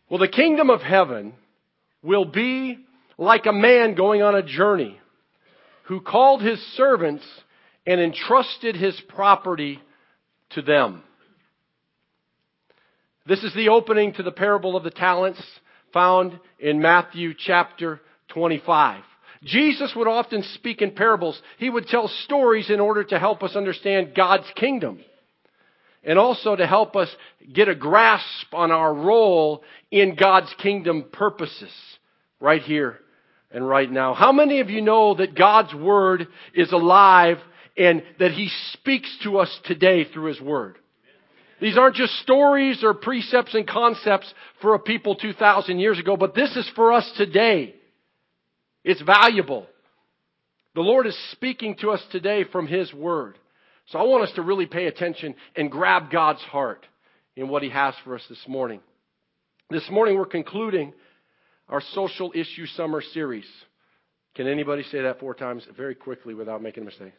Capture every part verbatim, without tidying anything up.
Well, the kingdom of heaven will be like a man going on a journey who called his servants and entrusted his property to them. This is the opening to the parable of the talents found in Matthew chapter twenty-five. Jesus would often speak in parables. He would tell stories in order to help us understand God's kingdom and also to help us get a grasp on our role in God's kingdom purposes right here and right now. How many of you know that God's Word is alive and that He speaks to us today through His Word? These aren't just stories or precepts and concepts for a people two thousand years ago, but this is for us today. It's valuable. The Lord is speaking to us today from His Word. So I want us to really pay attention and grab God's heart in what He has for us this morning. This morning we're concluding our Social Issue Summer Series. Can anybody say that four times very quickly without making a mistake?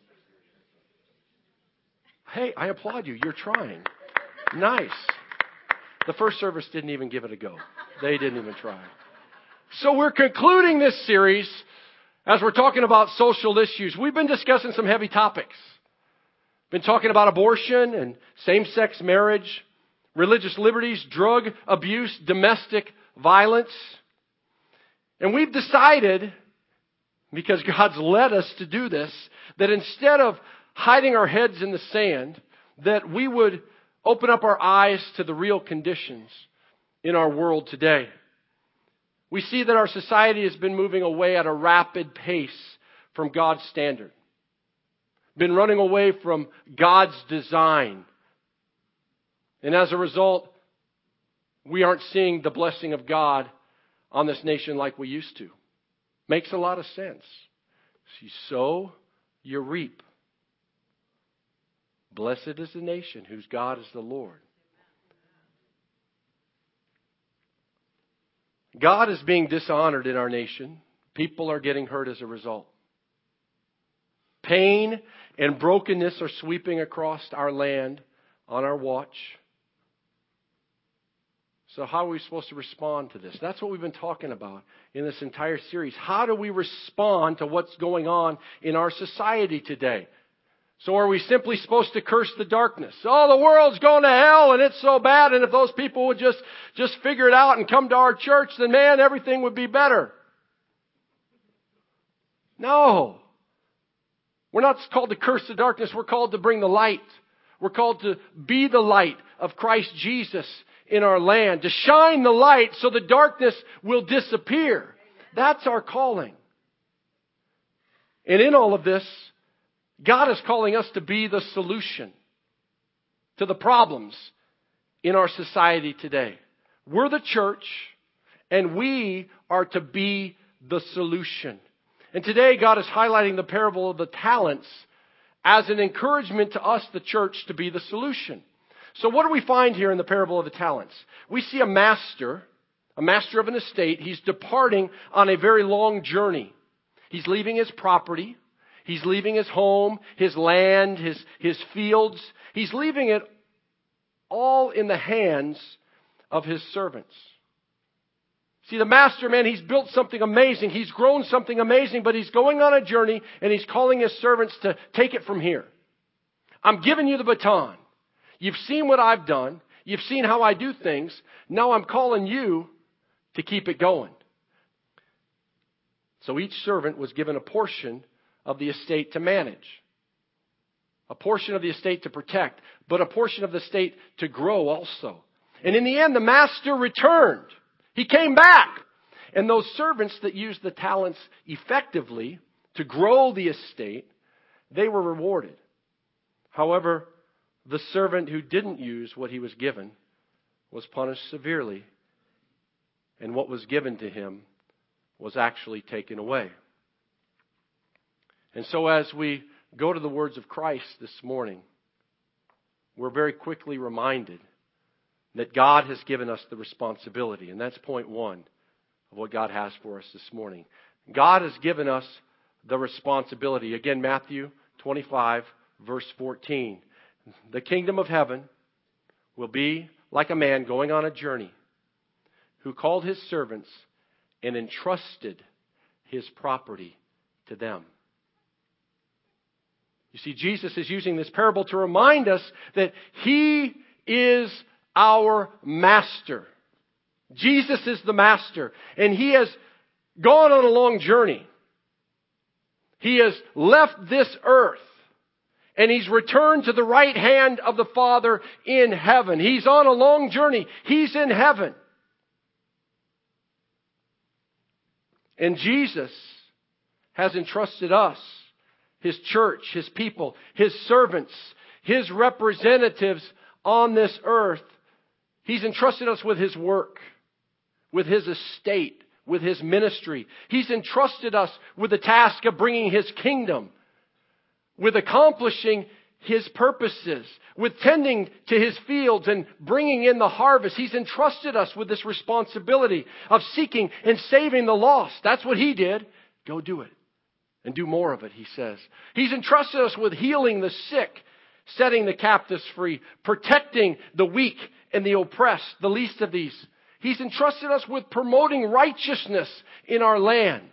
Hey, I applaud you. You're trying. Nice. The first service didn't even give it a go. They didn't even try. So we're concluding this series as we're talking about social issues. We've been discussing some heavy topics. Been talking about abortion and same-sex marriage, religious liberties, drug abuse, domestic violence. And we've decided, because God's led us to do this, that instead of hiding our heads in the sand, that we would open up our eyes to the real conditions in our world today. We see that our society has been moving away at a rapid pace from God's standard. Been running away from God's design. And as a result, we aren't seeing the blessing of God on this nation like we used to. Makes a lot of sense. You sow, you reap. Blessed is the nation whose God is the Lord. God is being dishonored in our nation. People are getting hurt as a result. Pain and brokenness are sweeping across our land on our watch. So how are we supposed to respond to this? That's what we've been talking about in this entire series. How do we respond to what's going on in our society today? So are we simply supposed to curse the darkness? Oh, the world's going to hell and it's so bad, and if those people would just, just figure it out and come to our church, then man, everything would be better. No. We're not called to curse the darkness. We're called to bring the light. We're called to be the light of Christ Jesus in our land, to shine the light so the darkness will disappear. That's our calling. And in all of this, God is calling us to be the solution to the problems in our society today. We're the church, and we are to be the solution. And today, God is highlighting the parable of the talents as an encouragement to us, the church, to be the solution. So what do we find here in the parable of the talents? We see a master, a master of an estate. He's departing on a very long journey. He's leaving his property. He's leaving his home, his land, his, his fields. He's leaving it all in the hands of his servants. See, the master, man, he's built something amazing. He's grown something amazing, but he's going on a journey and he's calling his servants to take it from here. I'm giving you the baton. You've seen what I've done. You've seen how I do things. Now I'm calling you to keep it going. So each servant was given a portion of the estate to manage, a portion of the estate to protect, but a portion of the estate to grow also. And in the end, the master returned. He came back. And those servants that used the talents effectively to grow the estate, they were rewarded. However, the servant who didn't use what he was given was punished severely, and what was given to him was actually taken away. And so as we go to the words of Christ this morning, we're very quickly reminded that God has given us the responsibility. And that's point one of what God has for us this morning. God has given us the responsibility. Again, Matthew twenty-five, verse fourteen. The kingdom of heaven will be like a man going on a journey who called his servants and entrusted his property to them. You see, Jesus is using this parable to remind us that he is our master. Jesus is the master, and he has gone on a long journey. He has left this earth, and he's returned to the right hand of the Father in heaven. He's on a long journey. He's in heaven. And Jesus has entrusted us, his church, his people, his servants, his representatives on this earth. He's entrusted us with his work, with his estate, with his ministry. He's entrusted us with the task of bringing his kingdom, with accomplishing his purposes, with tending to his fields and bringing in the harvest. He's entrusted us with this responsibility of seeking and saving the lost. That's what he did. Go do it. And do more of it, he says. He's entrusted us with healing the sick, setting the captives free, protecting the weak and the oppressed, the least of these. He's entrusted us with promoting righteousness in our land.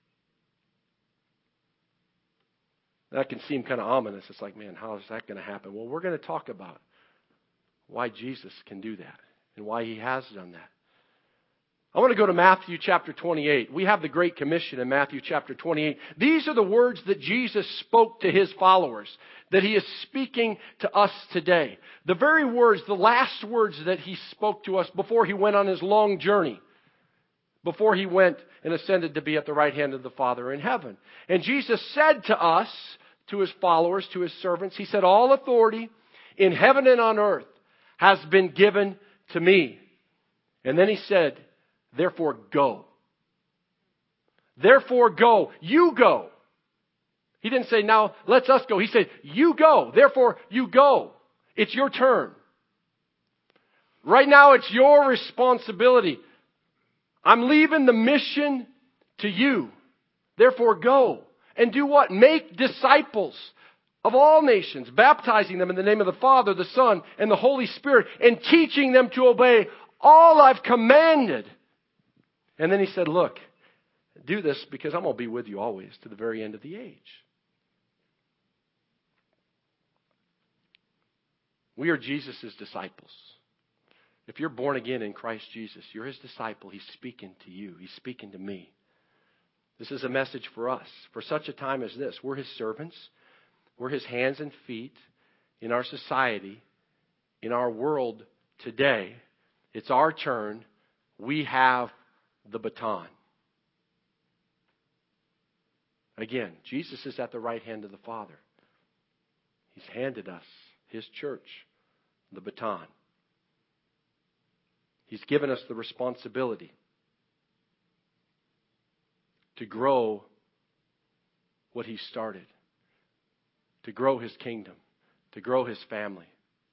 That can seem kind of ominous. It's like, man, how is that going to happen? Well, we're going to talk about why Jesus can do that and why he has done that. I want to go to Matthew chapter twenty-eight. We have the Great Commission in Matthew chapter twenty-eight. These are the words that Jesus spoke to his followers, that he is speaking to us today. The very words, the last words that he spoke to us before he went on his long journey, before he went and ascended to be at the right hand of the Father in heaven. And Jesus said to us, to his followers, to his servants, he said, all authority in heaven and on earth has been given to me. And then he said, therefore go. Therefore go. You go. He didn't say, now let's us go. He said, you go. Therefore you go. It's your turn. Right now it's your responsibility. I'm leaving the mission to you. Therefore go. And do what? Make disciples of all nations, baptizing them in the name of the Father, the Son, and the Holy Spirit, and teaching them to obey all I've commanded. And then he said, look, do this because I'm going to be with you always to the very end of the age. We are Jesus' disciples. If you're born again in Christ Jesus, you're his disciple. He's speaking to you. He's speaking to me. This is a message for us. For such a time as this, we're his servants. We're his hands and feet in our society, in our world today. It's our turn. We have the baton. Again, Jesus is at the right hand of the Father. He's handed us, his church, the baton. He's given us the responsibility to grow what he started, to grow his kingdom, to grow his family.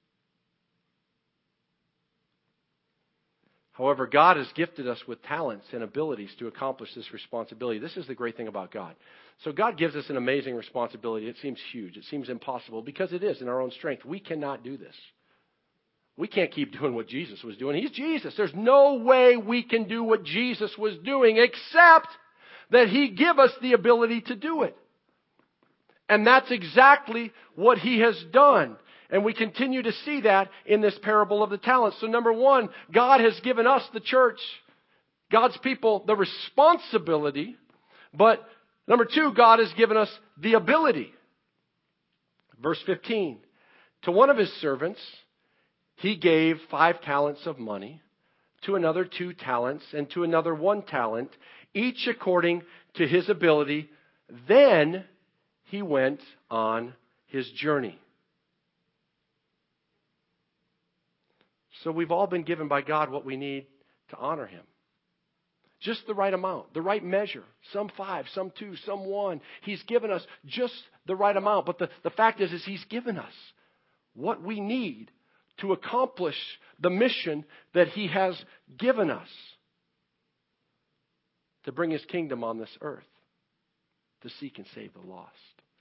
However, God has gifted us with talents and abilities to accomplish this responsibility. This is the great thing about God. So God gives us an amazing responsibility. It seems huge. It seems impossible because it is in our own strength. We cannot do this. We can't keep doing what Jesus was doing. He's Jesus. There's no way we can do what Jesus was doing except that he give us the ability to do it. And that's exactly what he has done. And we continue to see that in this parable of the talents. So number one, God has given us, the church, God's people, the responsibility. But number two, God has given us the ability. Verse fifteen, to one of his servants, he gave five talents of money, to another two talents, and to another one talent, each according to his ability. Then he went on his journey. So we've all been given by God what we need to honor him. Just the right amount, the right measure. Some five, some two, some one. He's given us just the right amount. But the, the fact is, is he's given us what we need to accomplish the mission that he has given us. To bring his kingdom on this earth. To seek and save the lost.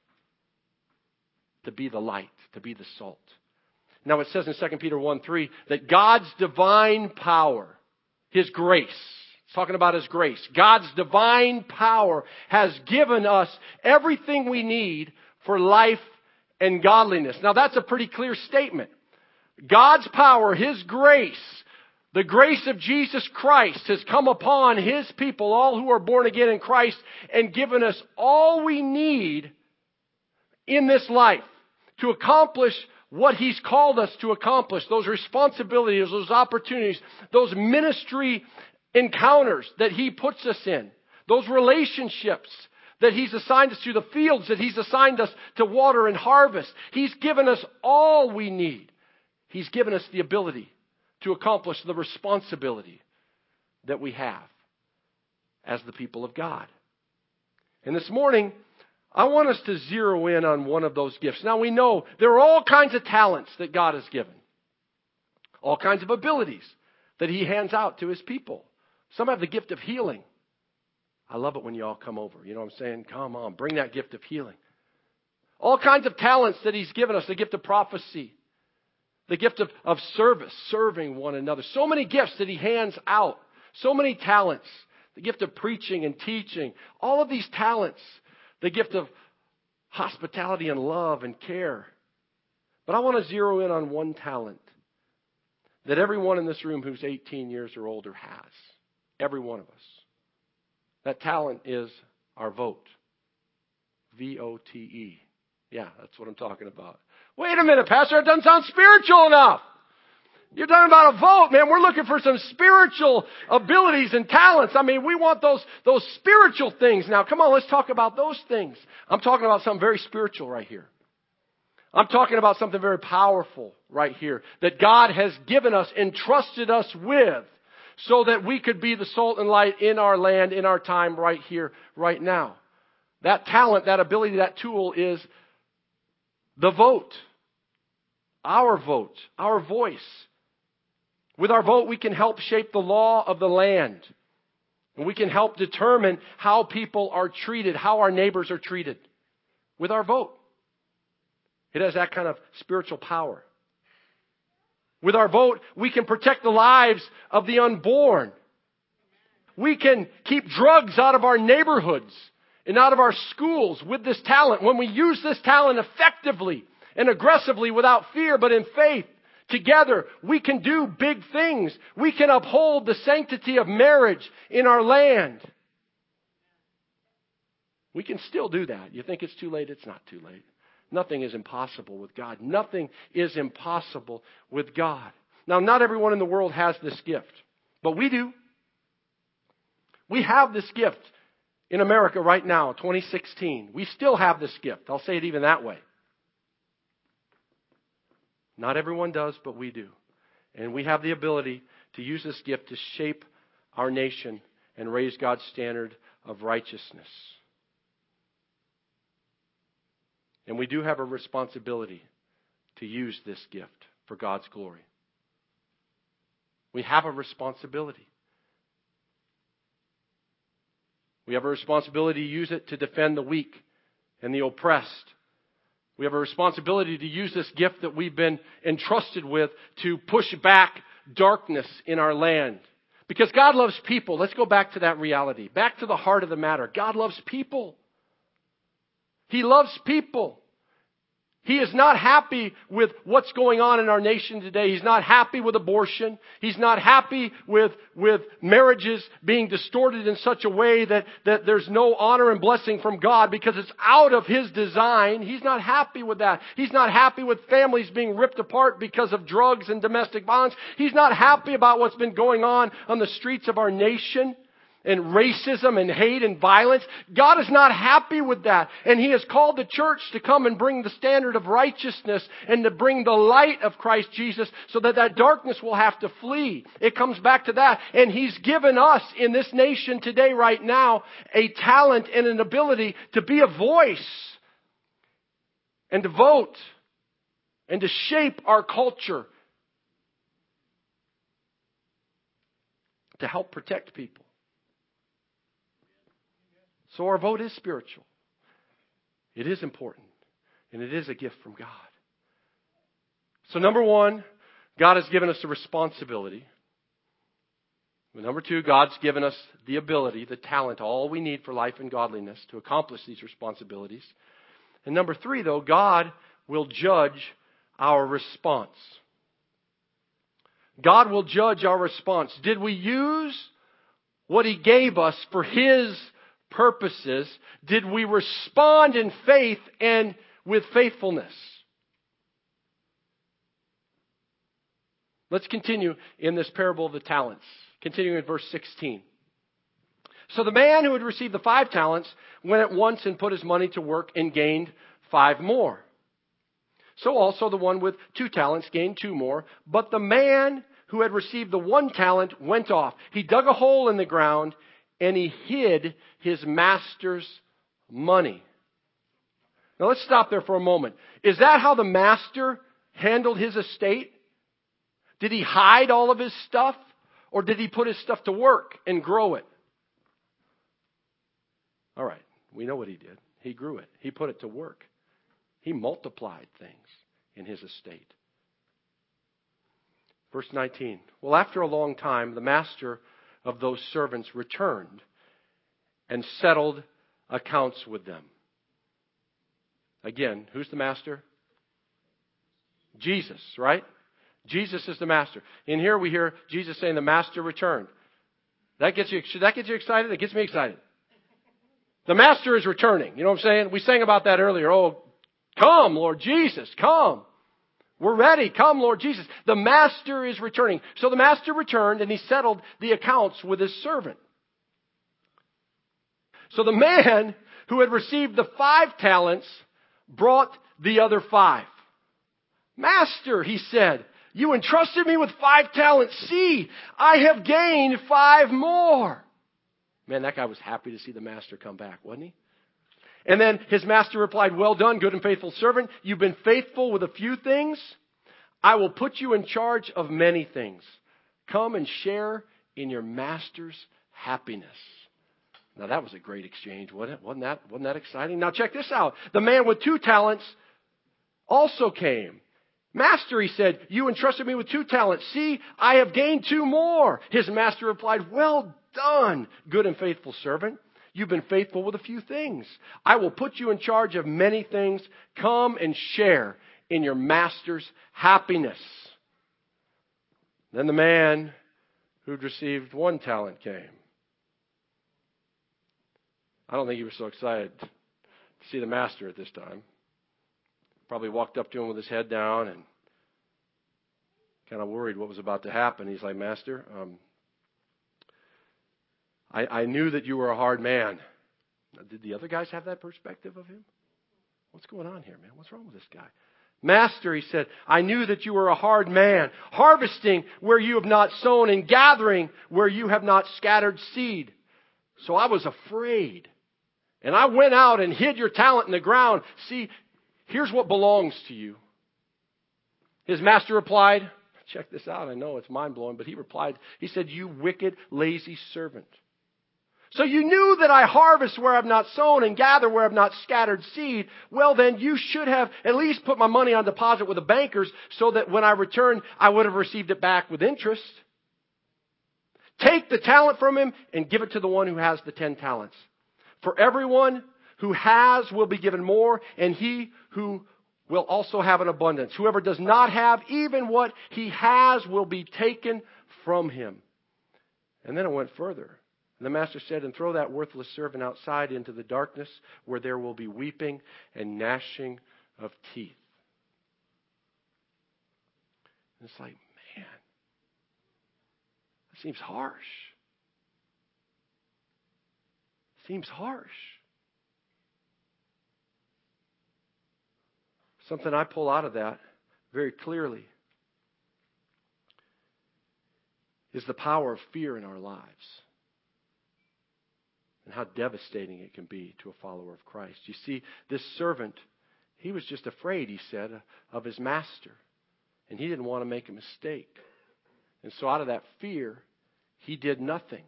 To be the light, to be the salt. Now it says in Second Peter one three that God's divine power His grace. It's talking about His grace. God's divine power has given us everything we need for life and godliness. Now that's a pretty clear statement. God's power, His grace, the grace of Jesus Christ has come upon His people, all who are born again in Christ, and given us all we need in this life to accomplish what He's called us to accomplish, those responsibilities, those opportunities, those ministry encounters that He puts us in, those relationships that He's assigned us to, the fields that He's assigned us to water and harvest. He's given us all we need. He's given us the ability to accomplish the responsibility that we have as the people of God. And this morning, I want us to zero in on one of those gifts. Now we know there are all kinds of talents that God has given. All kinds of abilities that He hands out to His people. Some have the gift of healing. I love it when you all come over. You know what I'm saying? Come on, bring that gift of healing. All kinds of talents that He's given us. The gift of prophecy. The gift of, of service, serving one another. So many gifts that He hands out. So many talents. The gift of preaching and teaching. All of these talents. The gift of hospitality and love and care. But I want to zero in on one talent that everyone in this room who's eighteen years or older has. Every one of us. That talent is our vote. V O T E. Yeah, that's what I'm talking about. Wait a minute, Pastor, it doesn't sound spiritual enough. You're talking about a vote, man. We're looking for some spiritual abilities and talents. I mean, we want those, those spiritual things. Now, come on, let's talk about those things. I'm talking about something very spiritual right here. I'm talking about something very powerful right here that God has given us, entrusted us with, so that we could be the salt and light in our land, in our time, right here, right now. That talent, that ability, that tool is the vote. Our vote, our voice. With our vote, we can help shape the law of the land. And we can help determine how people are treated, how our neighbors are treated. With our vote. It has that kind of spiritual power. With our vote, we can protect the lives of the unborn. We can keep drugs out of our neighborhoods and out of our schools with this talent. When we use this talent effectively and aggressively without fear but in faith, together we can do big things. We can uphold the sanctity of marriage in our land. We can still do that. You think it's too late? It's not too late. Nothing is impossible with God. Nothing is impossible with God. Now, not everyone in the world has this gift, but we do. We have this gift in America right now, twenty sixteen. We still have this gift. I'll say it even that way. Not everyone does, but we do. And we have the ability to use this gift to shape our nation and raise God's standard of righteousness. And we do have a responsibility to use this gift for God's glory. We have a responsibility. We have a responsibility to use it to defend the weak and the oppressed. We have a responsibility to use this gift that we've been entrusted with to push back darkness in our land. Because God loves people. Let's go back to that reality. Back to the heart of the matter. God loves people. He loves people. He is not happy with what's going on in our nation today. He's not happy with abortion. He's not happy with, with marriages being distorted in such a way that, that there's no honor and blessing from God because it's out of His design. He's not happy with that. He's not happy with families being ripped apart because of drugs and domestic violence. He's not happy about what's been going on on the streets of our nation. And racism and hate and violence. God is not happy with that. And He has called the church to come and bring the standard of righteousness and to bring the light of Christ Jesus so that that darkness will have to flee. It comes back to that. And He's given us in this nation today, right now, a talent and an ability to be a voice and to vote and to shape our culture to help protect people. So our vote is spiritual. It is important. And it is a gift from God. So number one, God has given us a responsibility. Number two, God's given us the ability, the talent, all we need for life and godliness to accomplish these responsibilities. And number three, though, God will judge our response. God will judge our response. Did we use what He gave us for His purposes? Did we respond in faith and with faithfulness? Let's continue in this parable of the talents. Continuing in verse sixteen. So the man who had received the five talents went at once and put his money to work and gained five more. So also the one with two talents gained two more. But the man who had received the one talent went off. He dug a hole in the ground and he hid his master's money. Now let's stop there for a moment. Is that how the master handled his estate? Did he hide all of his stuff? Or did he put his stuff to work and grow it? All right, we know what he did. He grew it. He put it to work. He multiplied things in his estate. Verse nineteen. Well, after a long time, the master of those servants returned and settled accounts with them. Again, who's the master? Jesus, right? Jesus is the master. In here we hear Jesus saying the master returned. That gets you, should that get you excited? It gets me excited. The master is returning. You know what I'm saying? We sang about that earlier. Oh, come, Lord Jesus, come. We're ready. Come, Lord Jesus. The master is returning. So the master returned and he settled the accounts with his servant. So the man who had received the five talents brought the other five. Master, he said, you entrusted me with five talents. See, I have gained five more. Man, that guy was happy to see the master come back, wasn't he? And then his master replied, well done, good and faithful servant. You've been faithful with a few things. I will put you in charge of many things. Come and share in your master's happiness. Now that was a great exchange, wasn't it? Wasn't that, wasn't that exciting? Now check this out. The man with two talents also came. Master, he said, you entrusted me with two talents. See, I have gained two more. His master replied, well done, good and faithful servant. You've been faithful with a few things. I will put you in charge of many things. Come and share in your master's happiness. Then the man who'd received one talent came. I don't think he was so excited to see the master at this time. Probably walked up to him with his head down and kind of worried what was about to happen. He's like, Master, um, I, I knew that you were a hard man. Did the other guys have that perspective of him? What's going on here, man? What's wrong with this guy? Master, he said, I knew that you were a hard man, harvesting where you have not sown and gathering where you have not scattered seed. So I was afraid. And I went out and hid your talent in the ground. See, here's what belongs to you. His master replied, check this out, I know it's mind-blowing, but he replied, he said, you wicked, lazy servant. So you knew that I harvest where I've not sown and gather where I've not scattered seed. Well, then you should have at least put my money on deposit with the bankers so that when I returned, I would have received it back with interest. Take the talent from him and give it to the one who has the ten talents. For everyone who has will be given more, and he who will also have an abundance. Whoever does not have, even what he has will be taken from him. And then it went further. And the master said, and throw that worthless servant outside into the darkness where there will be weeping and gnashing of teeth. And it's like, man, that seems harsh. Seems harsh. Something I pull out of that very clearly is the power of fear in our lives and how devastating it can be to a follower of Christ. You see, this servant, he was just afraid, he said, of his master, and he didn't want to make a mistake. And so out of that fear, he did nothing.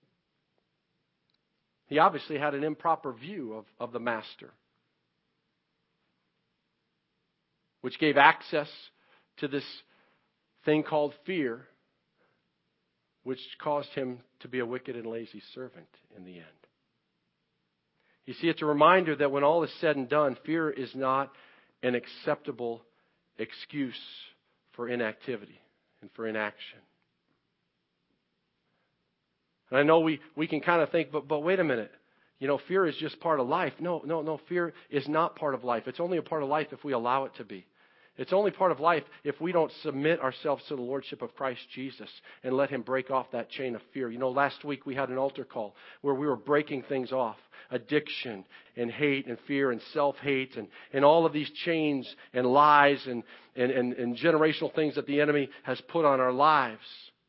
He obviously had an improper view of, of the master, which gave access to this thing called fear, which caused him to be a wicked and lazy servant in the end. You see, it's a reminder that when all is said and done, fear is not an acceptable excuse for inactivity and for inaction. And I know we, we can kind of think, but but wait a minute. You know, fear is just part of life. No, no, no. Fear is not part of life. It's only a part of life if we allow it to be. It's only part of life if we don't submit ourselves to the Lordship of Christ Jesus and let Him break off that chain of fear. You know, last week we had an altar call where we were breaking things off. Addiction and hate and fear and self-hate and, and all of these chains and lies and, and, and, and generational things that the enemy has put on our lives.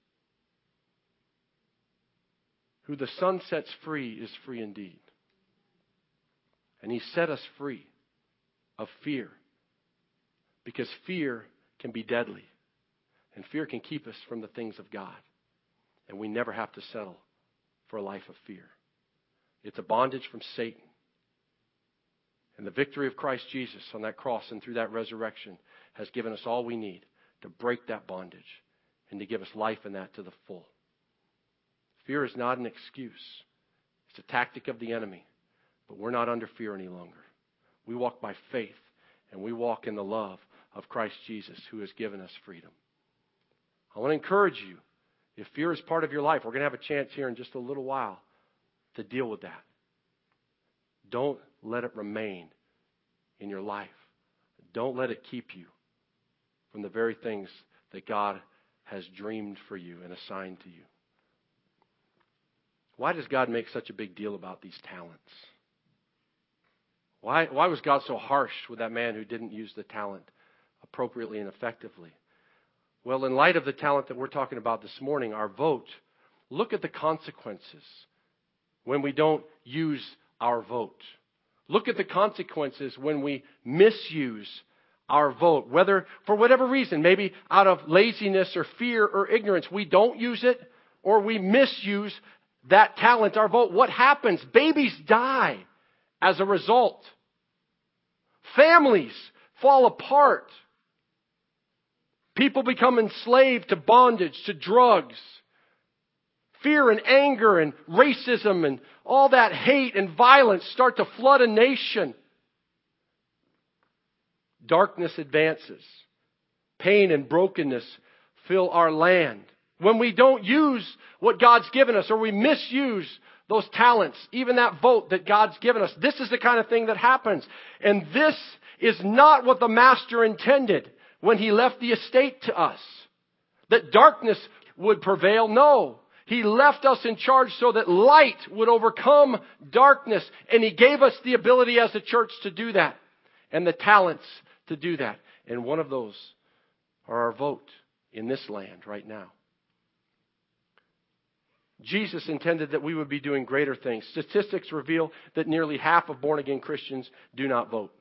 Who the Son sets free is free indeed. And He set us free of fear. Because fear can be deadly. And fear can keep us from the things of God. And we never have to settle for a life of fear. It's a bondage from Satan. And the victory of Christ Jesus on that cross and through that resurrection has given us all we need to break that bondage and to give us life in that to the full. Fear is not an excuse. It's a tactic of the enemy. But we're not under fear any longer. We walk by faith and we walk in the love of Christ Jesus, who has given us freedom. I want to encourage you, if fear is part of your life, we're going to have a chance here in just a little while to deal with that. Don't let it remain in your life. Don't let it keep you from the very things that God has dreamed for you and assigned to you. Why does God make such a big deal about these talents? Why, why was God so harsh with that man who didn't use the talent appropriately and effectively? Well, in light of the talent that we're talking about this morning, our vote, look at the consequences when we don't use our vote. Look at the consequences when we misuse our vote. Whether, for whatever reason, maybe out of laziness or fear or ignorance, we don't use it or we misuse that talent, our vote. What happens? Babies die as a result. Families fall apart. People become enslaved to bondage, to drugs. Fear and anger and racism and all that hate and violence start to flood a nation. Darkness advances. Pain and brokenness fill our land. When we don't use what God's given us or we misuse those talents, even that vote that God's given us, this is the kind of thing that happens. And this is not what the master intended when he left the estate to us. That darkness would prevail. No. He left us in charge so that light would overcome darkness. And He gave us the ability as a church to do that. And the talents to do that. And one of those are our vote in this land right now. Jesus intended that we would be doing greater things. Statistics reveal that nearly half of born-again Christians do not vote.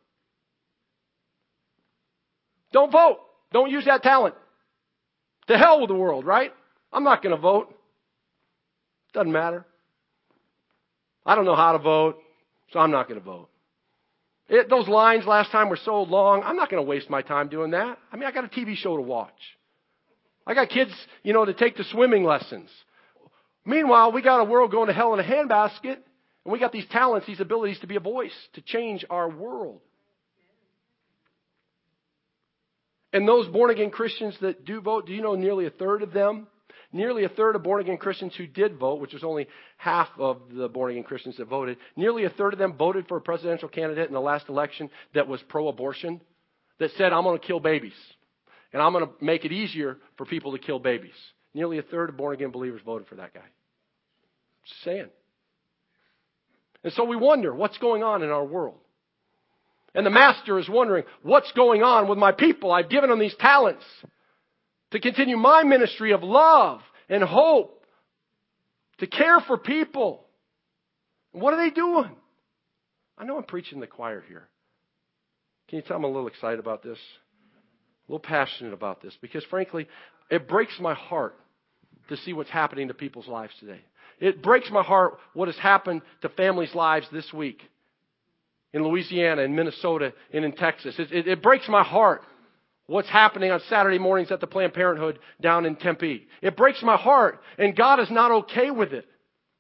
Don't vote. Don't use that talent. To hell with the world, right? I'm not going to vote. Doesn't matter. I don't know how to vote, so I'm not going to vote. It, those lines last time were so long, I'm not going to waste my time doing that. I mean, I got a T V show to watch. I got kids, you know, to take the swimming lessons. Meanwhile, we got a world going to hell in a handbasket, and we got these talents, these abilities to be a voice, to change our world. And those born-again Christians that do vote, do you know nearly a third of them, nearly a third of born-again Christians who did vote, which was only half of the born-again Christians that voted, nearly a third of them voted for a presidential candidate in the last election that was pro-abortion, that said, I'm going to kill babies, and I'm going to make it easier for people to kill babies. Nearly a third of born-again believers voted for that guy. Just saying. And so we wonder, what's going on in our world? And the master is wondering, what's going on with my people? I've given them these talents to continue my ministry of love and hope, to care for people. And what are they doing? I know I'm preaching the choir here. Can you tell I'm a little excited about this? A little passionate about this. Because frankly, it breaks my heart to see what's happening to people's lives today. It breaks my heart what has happened to families' lives this week. In Louisiana, in Minnesota, and in Texas. It, it, it breaks my heart what's happening on Saturday mornings at the Planned Parenthood down in Tempe. It breaks my heart, and God is not okay with it.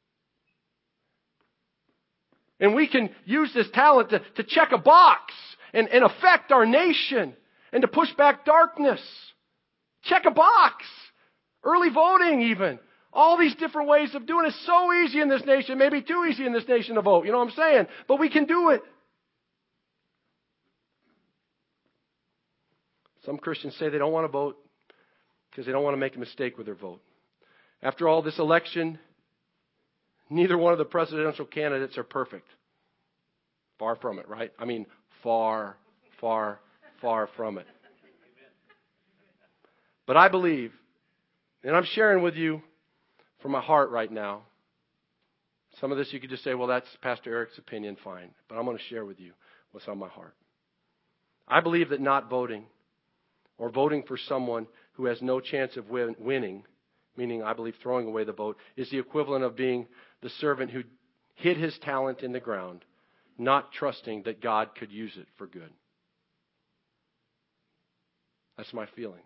And we can use this talent to, to check a box and, and affect our nation and to push back darkness. Check a box. Early voting even. All these different ways of doing it. It's so easy in this nation. Maybe too easy in this nation to vote. You know what I'm saying? But we can do it. Some Christians say they don't want to vote because they don't want to make a mistake with their vote. After all, this election, neither one of the presidential candidates are perfect. Far from it, right? I mean, far, far, far from it. But I believe, and I'm sharing with you from my heart right now. Some of this you could just say, well, that's Pastor Eric's opinion, fine. But I'm going to share with you what's on my heart. I believe that not voting or voting for someone who has no chance of win- winning, meaning I believe throwing away the vote, is the equivalent of being the servant who hid his talent in the ground, not trusting that God could use it for good. That's my feeling.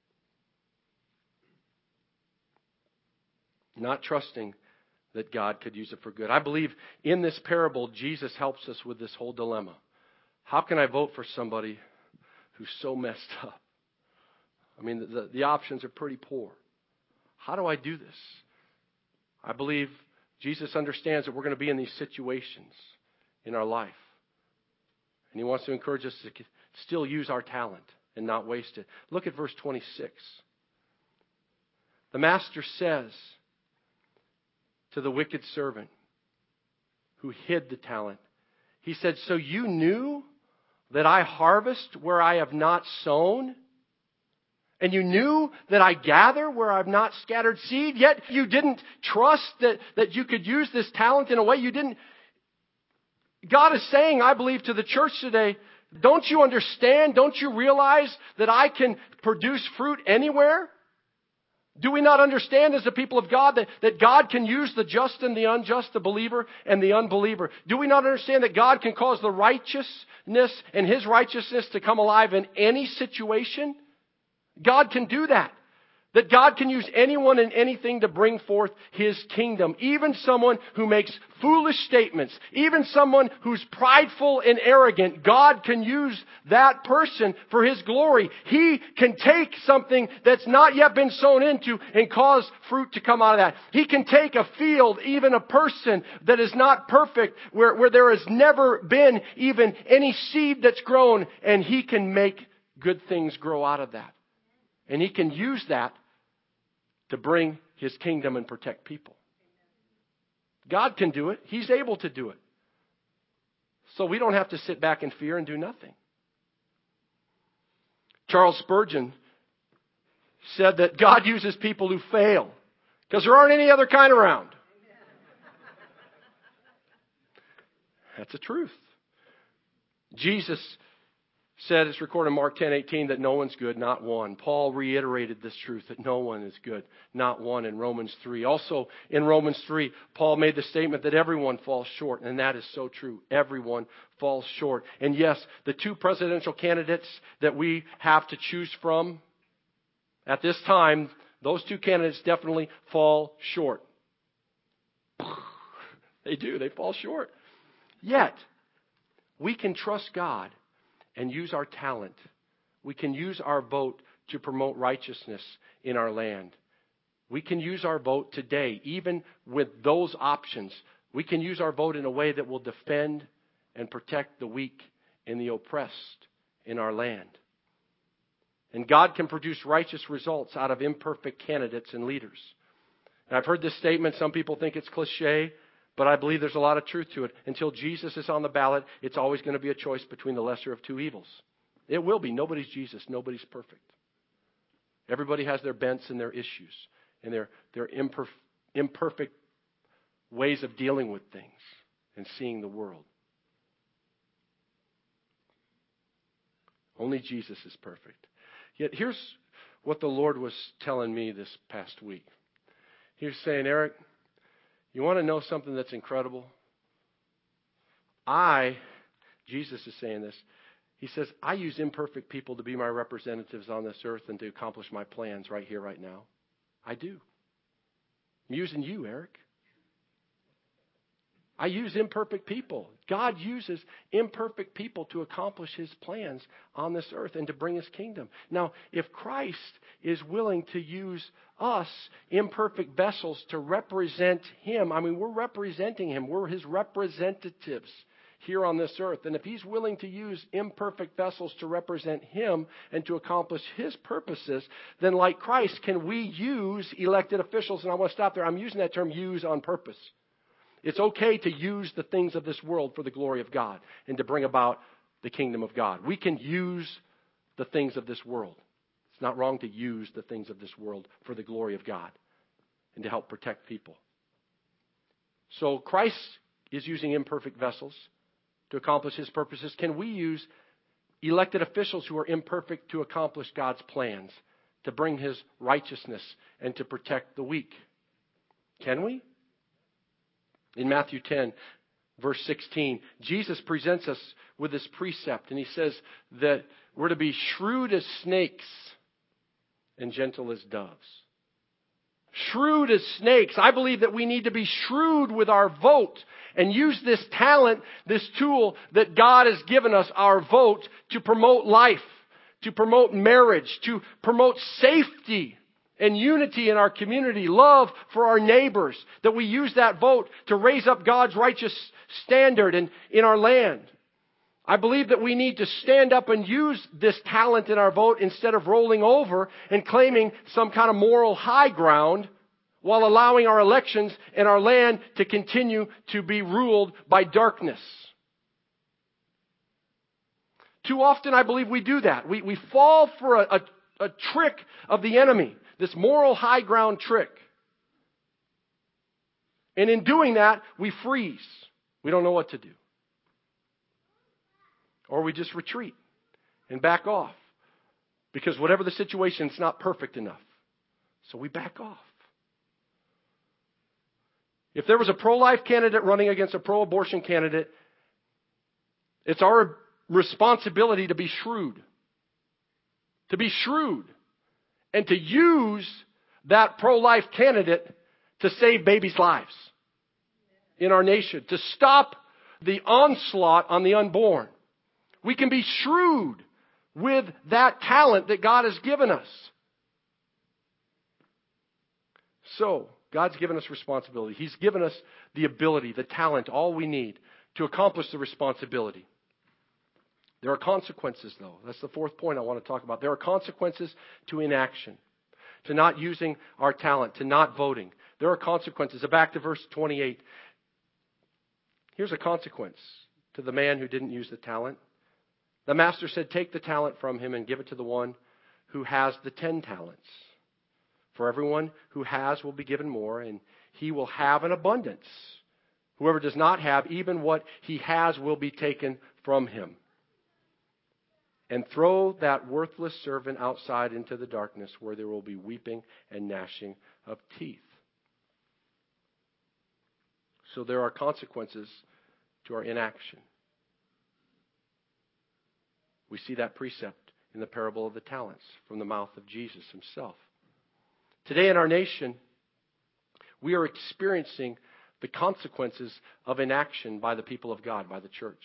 Not trusting that God could use it for good. I believe in this parable, Jesus helps us with this whole dilemma. How can I vote for somebody who's so messed up? I mean, the, the options are pretty poor. How do I do this? I believe Jesus understands that we're going to be in these situations in our life. And He wants to encourage us to still use our talent and not waste it. Look at verse twenty-six. The master says to the wicked servant who hid the talent, he said, so you knew that I harvest where I have not sown? And you knew that I gather where I've not scattered seed? Yet you didn't trust that, that you could use this talent in a way you didn't. God is saying, I believe, to the church today, don't you understand? Don't you realize that I can produce fruit anywhere? Do we not understand as the people of God that, that God can use the just and the unjust, the believer and the unbeliever? Do we not understand that God can cause the righteousness and His righteousness to come alive in any situation? God can do that. That God can use anyone and anything to bring forth His kingdom. Even someone who makes foolish statements. Even someone who's prideful and arrogant. God can use that person for His glory. He can take something that's not yet been sown into and cause fruit to come out of that. He can take a field, even a person that is not perfect, where, where there has never been even any seed that's grown, and He can make good things grow out of that. And He can use that to bring His kingdom and protect people. God can do it. He's able to do it. So we don't have to sit back in fear and do nothing. Charles Spurgeon said that God uses people who fail because there aren't any other kind around. That's the truth. Jesus said, it's recorded in Mark ten eighteen, that no one's good, not one. Paul reiterated this truth, that no one is good, not one, in Romans three. Also in Romans three, Paul made the statement that everyone falls short, and that is so true. Everyone falls short. And yes, the two presidential candidates that we have to choose from at this time, those two candidates definitely fall short. They do, they fall short. Yet, we can trust God and use our talent. We can use our vote to promote righteousness in our land. We can use our vote today, even with those options. We can use our vote in a way that will defend and protect the weak and the oppressed in our land. And God can produce righteous results out of imperfect candidates and leaders. And I've heard this statement. Some people think it's cliche, but I believe there's a lot of truth to it. Until Jesus is on the ballot, it's always going to be a choice between the lesser of two evils. It will be. Nobody's Jesus. Nobody's perfect. Everybody has their bents and their issues and their, their imperf- imperfect ways of dealing with things and seeing the world. Only Jesus is perfect. Yet here's what the Lord was telling me this past week. He was saying, Eric, you want to know something that's incredible? I, Jesus is saying this, He says, I use imperfect people to be my representatives on this earth and to accomplish my plans right here, right now. I do. I'm using you, Eric. I use imperfect people. God uses imperfect people to accomplish His plans on this earth and to bring His kingdom. Now, if Christ is willing to use us, imperfect vessels, to represent Him, I mean, we're representing Him. We're His representatives here on this earth. And if He's willing to use imperfect vessels to represent Him and to accomplish His purposes, then like Christ, can we use elected officials? And I want to stop there. I'm using that term use on purpose. It's okay to use the things of this world for the glory of God and to bring about the kingdom of God. We can use the things of this world. It's not wrong to use the things of this world for the glory of God and to help protect people. So Christ is using imperfect vessels to accomplish His purposes. Can we use elected officials who are imperfect to accomplish God's plans, to bring His righteousness and to protect the weak? Can we? In Matthew ten, verse sixteen, Jesus presents us with this precept, and He says that we're to be shrewd as snakes and gentle as doves. Shrewd as snakes. I believe that we need to be shrewd with our vote and use this talent, this tool that God has given us, our vote, to promote life, to promote marriage, to promote safety and unity in our community, love for our neighbors, that we use that vote to raise up God's righteous standard in, in our land. I believe that we need to stand up and use this talent in our vote instead of rolling over and claiming some kind of moral high ground while allowing our elections and our land to continue to be ruled by darkness. Too often I believe we do that. We, we fall for a, a, a trick of the enemy. This moral high ground trick. And in doing that, we freeze. We don't know what to do. Or we just retreat and back off. Because whatever the situation, it's not perfect enough. So we back off. If there was a pro-life candidate running against a pro-abortion candidate, it's our responsibility to be shrewd. To be shrewd. And to use that pro-life candidate to save babies' lives in our nation. To stop the onslaught on the unborn. We can be shrewd with that talent that God has given us. So, God's given us responsibility. He's given us the ability, the talent, all we need to accomplish the responsibility. There are consequences, though. That's the fourth point I want to talk about. There are consequences to inaction, to not using our talent, to not voting. There are consequences. Back to verse twenty-eight. Here's a consequence to the man who didn't use the talent. The master said, take the talent from him and give it to the one who has the ten talents. For everyone who has will be given more, and he will have an abundance. Whoever does not have, even what he has will be taken from him. And throw that worthless servant outside into the darkness where there will be weeping and gnashing of teeth. So there are consequences to our inaction. We see that precept in the parable of the talents from the mouth of Jesus Himself. Today in our nation, we are experiencing the consequences of inaction by the people of God, by the church.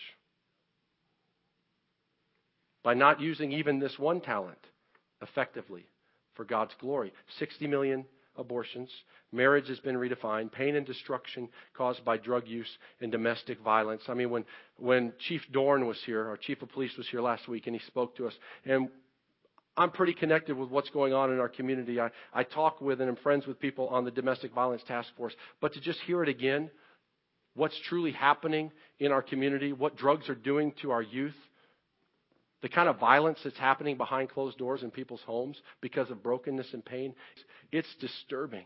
By not using even this one talent effectively for God's glory. sixty million abortions. Marriage has been redefined. Pain and destruction caused by drug use and domestic violence. I mean, when, when Chief Dorn was here, our Chief of Police was here last week, and he spoke to us. And I'm pretty connected with what's going on in our community. I, I talk with and am friends with people on the Domestic Violence Task Force. But to just hear it again, what's truly happening in our community, what drugs are doing to our youth, the kind of violence that's happening behind closed doors in people's homes because of brokenness and pain, it's disturbing.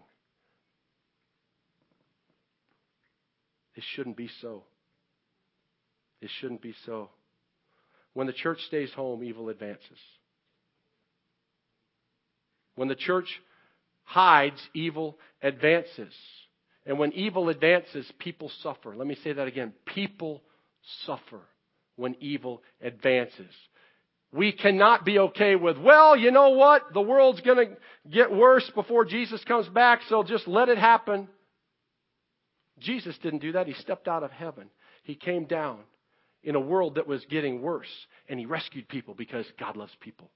It shouldn't be so. It shouldn't be so. When the church stays home, evil advances. When the church hides, evil advances. And when evil advances, people suffer. Let me say that again. People suffer when evil advances. We cannot be okay with, well, you know what? The world's going to get worse before Jesus comes back, so just let it happen. Jesus didn't do that. He stepped out of heaven. He came down in a world that was getting worse, and He rescued people because God loves people.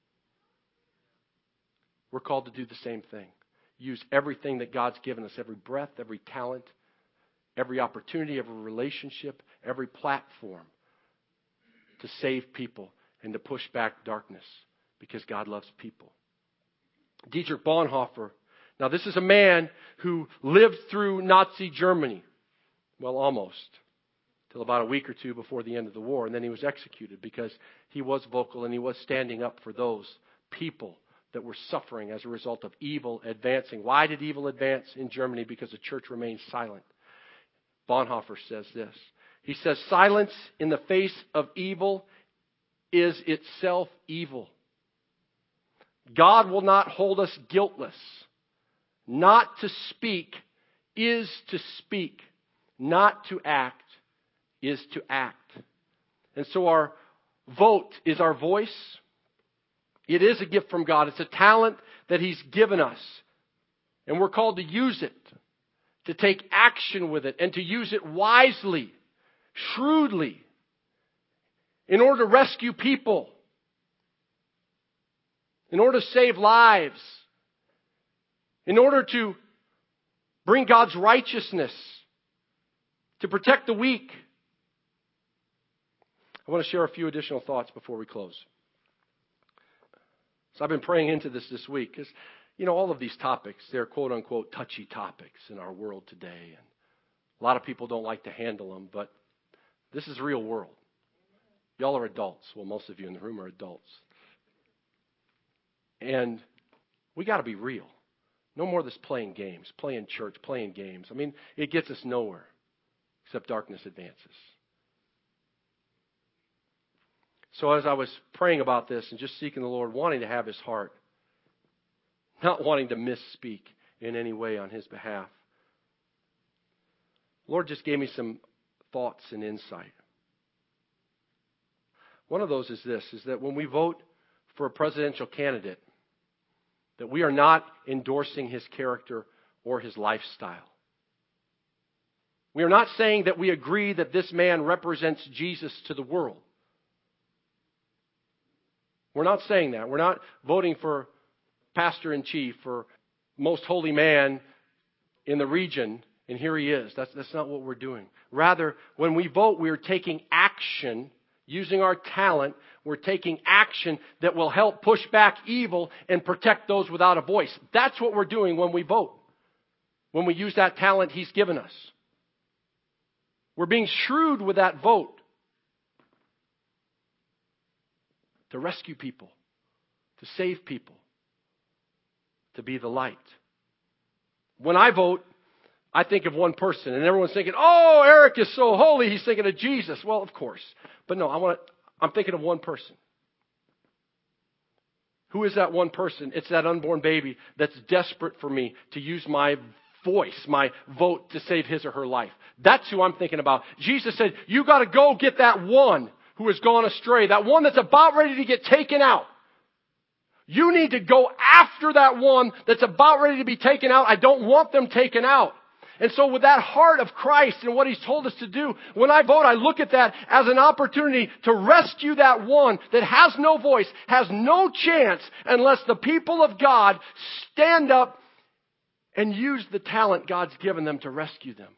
We're called to do the same thing. Use everything that God's given us, every breath, every talent, every opportunity, every relationship, every platform to save people and to push back darkness because God loves people. Dietrich Bonhoeffer. Now, this is a man who lived through Nazi Germany. Well, almost. Till about a week or two before the end of the war. And then he was executed because he was vocal and he was standing up for those people that were suffering as a result of evil advancing. Why did evil advance in Germany? Because the church remained silent. Bonhoeffer says this. He says, silence in the face of evil is itself evil. God will not hold us guiltless. Not to speak is to speak. Not to act is to act. And so our vote is our voice. It is a gift from God. It's a talent that He's given us. And we're called to use it, to take action with it, and to use it wisely, shrewdly, in order to rescue people, in order to save lives, in order to bring God's righteousness, to protect the weak. I want to share a few additional thoughts before we close. So I've been praying into this this week because, you know, all of these topics, they're quote-unquote touchy topics in our world today. And a lot of people don't like to handle them, but this is the real world. Y'all are adults. Well, most of you in the room are adults. And we got to be real. No more of this playing games, playing church, playing games. I mean, it gets us nowhere except darkness advances. So as I was praying about this and just seeking the Lord, wanting to have His heart, not wanting to misspeak in any way on His behalf, the Lord just gave me some thoughts and insight. One of those is this, is that when we vote for a presidential candidate, that we are not endorsing his character or his lifestyle. We are not saying that we agree that this man represents Jesus to the world. We're not saying that. We're not voting for pastor-in-chief or most holy man in the region, and here he is. That's, that's not what we're doing. Rather, when we vote, we are taking action. Using our talent, we're taking action that will help push back evil and protect those without a voice. That's what we're doing when we vote. When we use that talent He's given us. We're being shrewd with that vote. To rescue people. To save people. To be the light. When I vote, I think of one person, and everyone's thinking, oh, Eric is so holy, he's thinking of Jesus. Well, of course. But no, I want to, I'm thinking of one person. Who is that one person? It's that unborn baby that's desperate for me to use my voice, my vote to save his or her life. That's who I'm thinking about. Jesus said, you got to go get that one who has gone astray, that one that's about ready to get taken out. You need to go after that one that's about ready to be taken out. I don't want them taken out. And so with that heart of Christ and what He's told us to do, when I vote, I look at that as an opportunity to rescue that one that has no voice, has no chance unless the people of God stand up and use the talent God's given them to rescue them.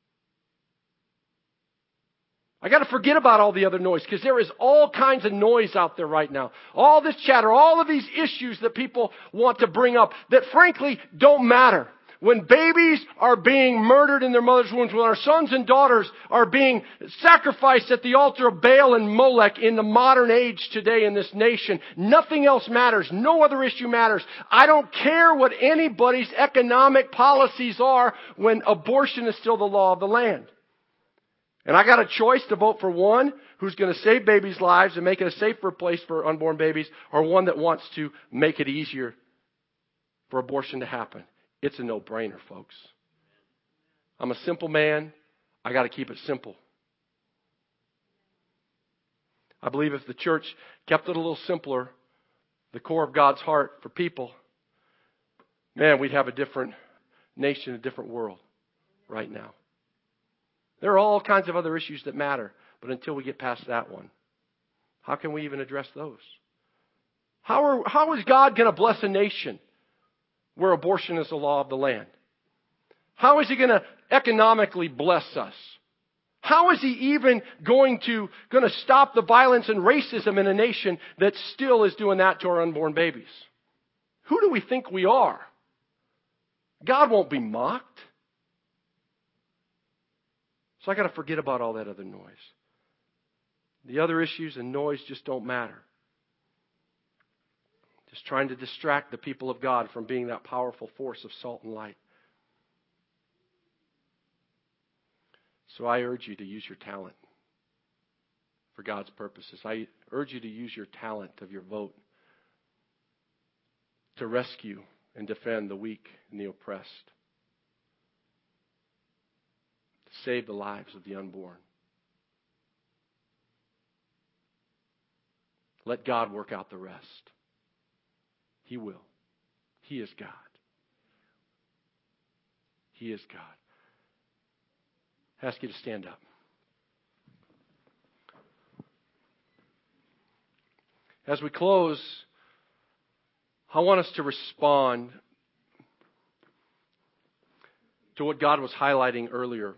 I got to forget about all the other noise because there is all kinds of noise out there right now. All this chatter, all of these issues that people want to bring up that frankly don't matter. When babies are being murdered in their mother's wombs, when our sons and daughters are being sacrificed at the altar of Baal and Molech in the modern age today in this nation, nothing else matters. No other issue matters. I don't care what anybody's economic policies are when abortion is still the law of the land. And I got a choice to vote for one who's going to save babies' lives and make it a safer place for unborn babies, or one that wants to make it easier for abortion to happen. It's a no-brainer, folks. I'm a simple man. I got to keep it simple. I believe if the church kept it a little simpler, the core of God's heart for people, man, we'd have a different nation, a different world right now. There are all kinds of other issues that matter, but until we get past that one, how can we even address those? How are, how is God going to bless a nation where abortion is the law of the land? How is He going to economically bless us? How is He even going to, going to stop the violence and racism in a nation that still is doing that to our unborn babies? Who do we think we are? God won't be mocked. So I got to forget about all that other noise. The other issues and noise just don't matter. Just trying to distract the people of God from being that powerful force of salt and light. So I urge you to use your talent for God's purposes. I urge you to use your talent of your vote to rescue and defend the weak and the oppressed. To save the lives of the unborn. Let God work out the rest. He will. He is God. He is God. I ask you to stand up. As we close, I want us to respond to what God was highlighting earlier.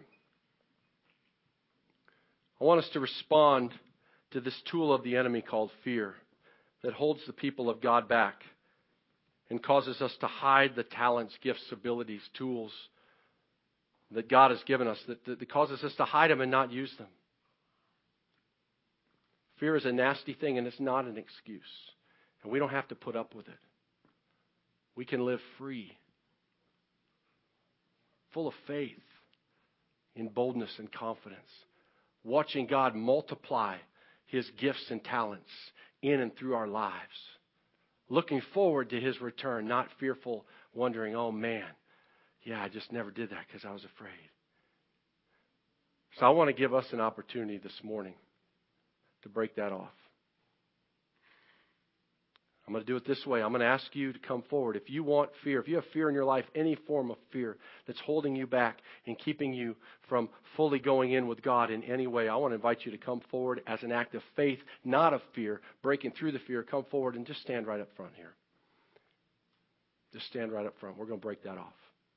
I want us to respond to this tool of the enemy called fear that holds the people of God back and causes us to hide the talents, gifts, abilities, tools that God has given us, that, that causes us to hide them and not use them. Fear is a nasty thing, and it's not an excuse. And we don't have to put up with it. We can live free, full of faith, in boldness and confidence, watching God multiply His gifts and talents in and through our lives, looking forward to His return, not fearful, wondering, oh man, yeah, I just never did that because I was afraid. So I want to give us an opportunity this morning to break that off. I'm going to do it this way. I'm going to ask you to come forward. If you want fear, if you have fear in your life, any form of fear that's holding you back and keeping you from fully going in with God in any way, I want to invite you to come forward as an act of faith, not of fear, breaking through the fear. Come forward and just stand right up front here. Just stand right up front. We're going to break that off.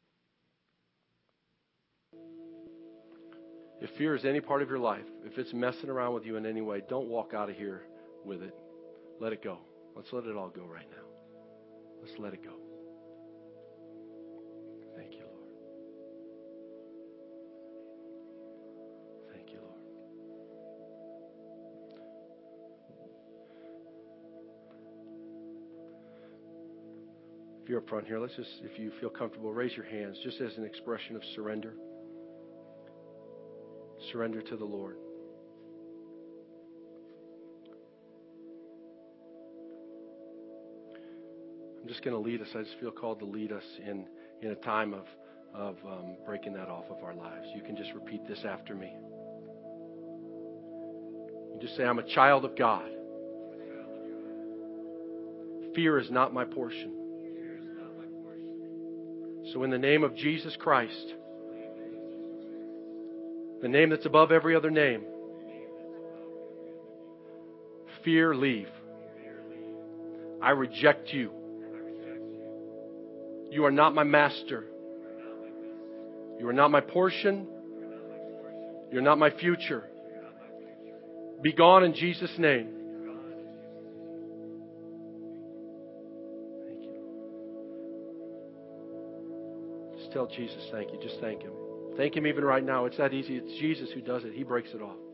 If fear is any part of your life, if it's messing around with you in any way, don't walk out of here with it. Let it go. Let's let it all go right now. Let's let it go. Thank you, Lord. Thank you, Lord. If you're up front here, let's just, if you feel comfortable, raise your hands just as an expression of surrender. Surrender to the Lord. I'm just going to lead us. I just feel called to lead us in, in a time of, of um, breaking that off of our lives. You can just repeat this after me. You just say, I'm a child of God. Fear is not my portion. So in the name of Jesus Christ, the name that's above every other name, fear, leave. I reject you. You are not my master. You are not my portion. You're not my future. Be gone in Jesus' name. Thank you. Just tell Jesus thank you. Just thank Him. Thank Him even right now. It's that easy. It's Jesus who does it. He breaks it off.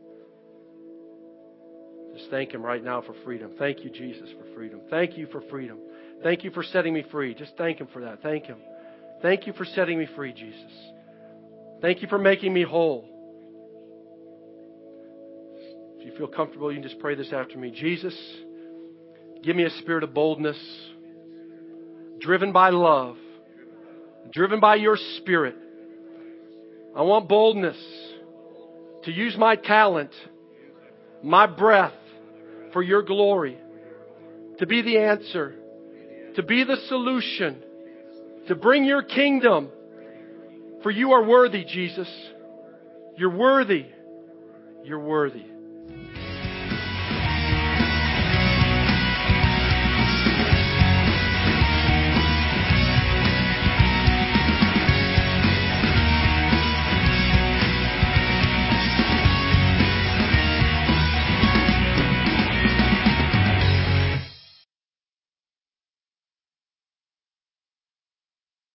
Just thank Him right now for freedom. Thank you, Jesus, for freedom. Thank you for freedom. Thank you for setting me free. Just thank Him for that. Thank Him. Thank you for setting me free, Jesus. Thank you for making me whole. If you feel comfortable, you can just pray this after me. Jesus, give me a spirit of boldness, driven by love, driven by your Spirit. I want boldness to use my talent, my breath, for your glory, to be the answer, to be the solution, to bring your kingdom. For you are worthy, Jesus. You're worthy. You're worthy.